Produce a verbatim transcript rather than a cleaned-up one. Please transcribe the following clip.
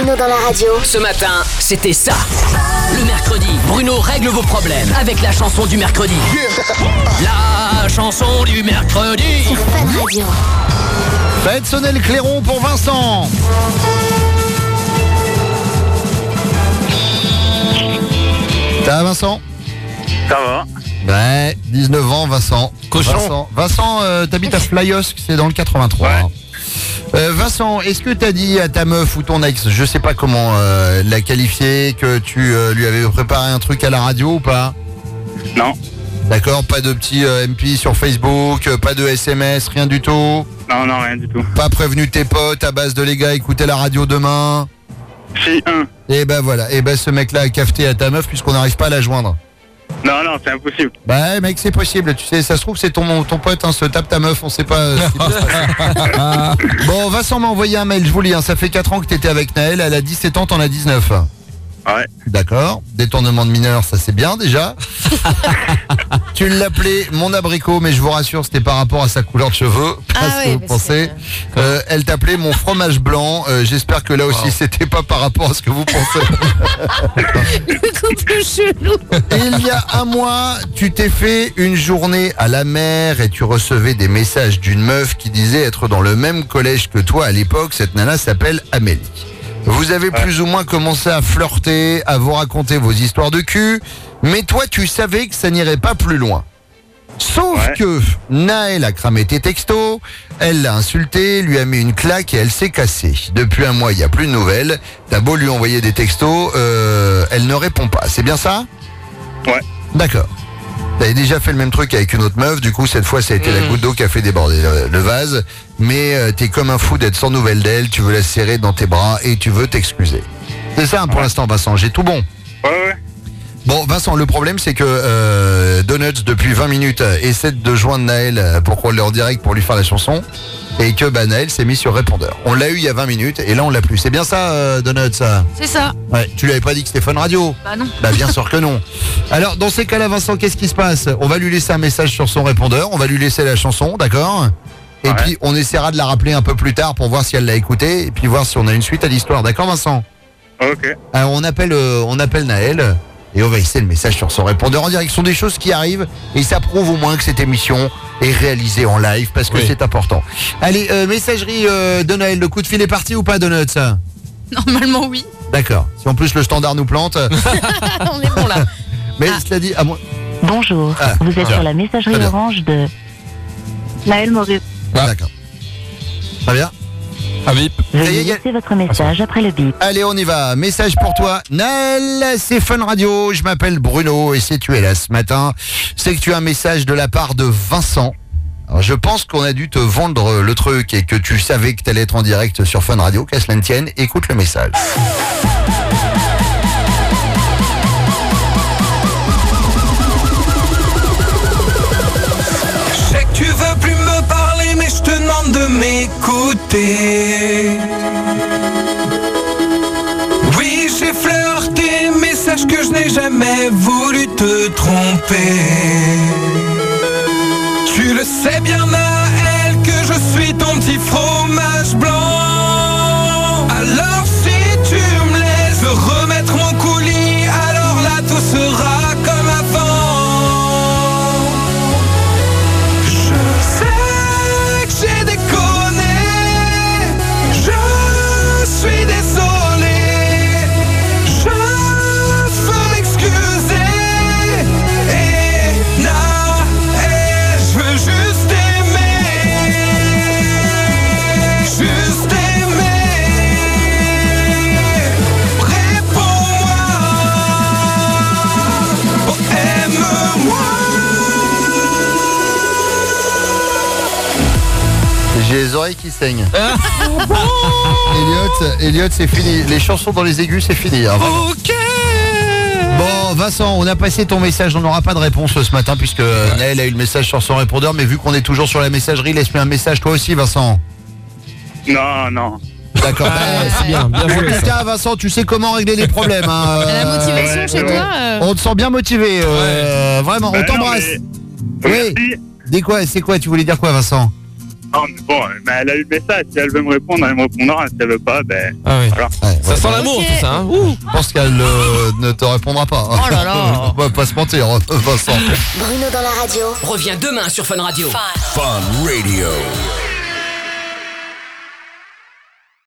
Bruno dans la radio. Ce matin, c'était ça. Le mercredi, Bruno règle vos problèmes avec la chanson du mercredi. La chanson du mercredi. Sur Fun Radio. Faites sonner le clairon pour Vincent. Ça va, Vincent? Ça va. Ouais, dix-neuf ans, Vincent. Cochon. Vincent, Vincent euh, t'habites à Flyos, c'est dans le quatre-vingt-trois. Ouais. Euh, Vincent, est-ce que t'as dit à ta meuf ou ton ex, je sais pas comment euh, la qualifier, que tu euh, lui avais préparé un truc à la radio ou pas? Non. D'accord, pas de petit euh, M P sur Facebook, euh, pas de S M S, rien du tout? Non, non, rien du tout. Pas prévenu tes potes à base de les gars, écoutez la radio demain? Si, un. Et ben voilà, et ben ce mec-là a cafeté à ta meuf puisqu'on n'arrive pas à la joindre. Non, non, c'est impossible. Bah mec, c'est possible, tu sais, ça se trouve c'est ton, ton pote, hein, se tape ta meuf, on sait pas euh, ce qui peut se passer. Bon, Vincent m'a envoyé un mail, je vous lis, hein, ça fait quatre ans que t'étais avec Naël, elle a dix-sept ans, t'en as dix-neuf. Ouais. D'accord, détournement de mineur, ça c'est bien déjà. Tu l'appelais mon abricot, mais je vous rassure, c'était par rapport à sa couleur de cheveux, pas Ah ce que oui, vous parce pensez. Euh, elle t'appelait mon fromage blanc, euh, j'espère que là aussi Wow. c'était pas par rapport à ce que vous pensez. Le couple chelou. Il y a un mois, tu t'es fait une journée à la mer et tu recevais des messages d'une meuf qui disait être dans le même collège que toi à l'époque. Cette nana s'appelle Amélie. Vous avez plus ou moins commencé à flirter, à vous raconter vos histoires de cul, mais toi tu savais que ça n'irait pas plus loin. Sauf Ouais. que Naël a cramé tes textos, elle l'a insulté, lui a mis une claque et elle s'est cassée. Depuis un mois, il n'y a plus de nouvelles. T'as beau lui envoyer des textos, euh, elle ne répond pas. C'est bien ça? Ouais. D'accord. T'avais déjà fait le même truc avec une autre meuf, du coup cette fois ça a été la goutte d'eau qui a fait déborder le, le vase. Mais euh, t'es comme un fou d'être sans nouvelles d'elle, tu veux la serrer dans tes bras et tu veux t'excuser. C'est ça hein, pour Ouais. l'instant Vincent, j'ai tout bon. Ouais, ouais. Bon Vincent, le problème c'est que euh, Donuts depuis vingt minutes essaie de joindre Naël pour qu'on l'ait en direct pour lui faire la chanson. Et que bah, Naël s'est mis sur répondeur. On l'a eu il y a vingt minutes et là on l'a plus. C'est bien ça euh, Donuts ça? C'est ça. Ouais, tu lui avais pas dit que c'était Fun Radio? Bah non. Bah bien sûr que non. Alors dans ces cas-là Vincent, qu'est-ce qui se passe? On va lui laisser un message sur son répondeur, on va lui laisser la chanson, d'accord? Et Ouais. puis on essaiera de la rappeler un peu plus tard pour voir si elle l'a écoutée et puis voir si on a une suite à l'histoire, d'accord Vincent? Ok. Alors on appelle, euh, on appelle Naël et on va laisser le message sur son répondeur en direct. Ce sont des choses qui arrivent et ça prouve au moins que cette émission est réalisée en live parce que Oui. c'est important. Allez, euh, messagerie euh, de Naël, le coup de fil est parti ou pas Donuts? Normalement, oui. D'accord. Si en plus le standard nous plante. On est bon là. Mais Ah. cela dit, à moi. Bonjour, Ah, vous êtes tiens. sur la messagerie Très bien. orange de Naël Maurice. Ah. D'accord. Très bien. Ah bip. Ça y est, Veuillez y a- laisser votre message après le bip. Allez, on y va. Message pour toi. Naël, c'est Fun Radio. Je m'appelle Bruno et si tu es là ce matin, c'est que tu as un message de la part de Vincent. Alors, je pense qu'on a dû te vendre le truc et que tu savais que tu allais être en direct sur Fun Radio. Qu'à cela ne tienne, écoute le message. Je sais que tu veux plus me parler, mais je te demande de m'écouter. Oui, j'ai flirté, mais sache que je n'ai jamais voulu te tromper. Tu le sais bien, Naël, que je suis ton petit fromage blanc. Alors si tu me laisses remettre mon coulis, alors là tout sera comme avant. Je sais que j'ai déconné, je suis désolé, je veux m'excuser. Et Naël, je veux juste aimer, juste aimer. Réponds-moi, oh, aime-moi. J'ai les oreilles qui saignent. Elliot, Elliot, c'est fini. Les chansons dans les aigus, c'est fini. hein, vraiment. Ok. Bon, Vincent, on a passé ton message. On n'aura pas de réponse ce matin puisque Naël a eu le message sur son répondeur. Mais vu qu'on est toujours sur la messagerie, laisse-moi un message toi aussi, Vincent. Non, non. D'accord. Ah, Bah, c'est bien, bien En joué. tout ça. cas, Vincent, tu sais comment régler les problèmes. hein. La motivation ouais, chez ouais. toi euh, On te sent bien motivé. euh, Vraiment, Bah on non, t'embrasse. mais- Oui. Merci. Dis quoi? C'est quoi? Tu voulais dire quoi, Vincent? Non, mais bon, mais elle a eu le message. Si elle veut me répondre, elle me répondra. Si elle veut pas, ben. Ah oui. Voilà. Ouais, Ça ouais, sent ouais. l'amour Ok. tout ça, hein. Ouh. Je pense qu'elle euh, ne te répondra pas. Oh là là. On va pas se mentir, Vincent. Bruno dans la radio. Reviens demain sur Fun Radio. Fun Radio.